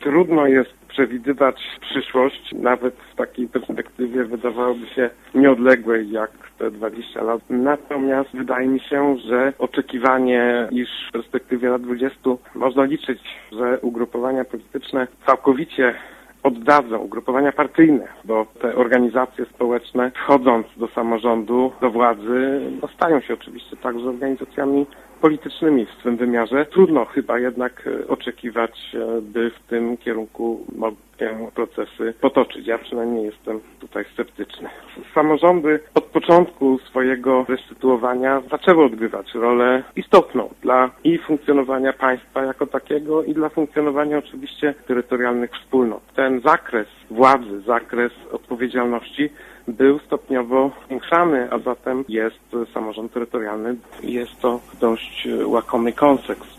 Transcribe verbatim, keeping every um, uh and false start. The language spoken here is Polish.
Trudno jest przewidywać przyszłość, nawet w takiej perspektywie wydawałoby się nieodległej jak te dwadzieścia lat. Natomiast wydaje mi się, że oczekiwanie, iż w perspektywie lat dwudziestu można liczyć, że ugrupowania polityczne całkowicie oddadzą, ugrupowania partyjne, bo te organizacje społeczne, wchodząc do samorządu, do władzy, no stają się oczywiście także organizacjami politycznymi w swym wymiarze. Trudno chyba jednak oczekiwać, by w tym kierunku mogły się procesy potoczyć. Ja przynajmniej jestem tutaj sceptyczny. Samorządy od początku swojego restytuowania zaczęły odgrywać rolę istotną dla i funkcjonowania państwa jako takiego i dla funkcjonowania oczywiście terytorialnych wspólnot. Ten zakres władzy, zakres odpowiedzialności był stopniowo zwiększany, a zatem jest samorząd terytorialny i jest to dość łakomy kontekst.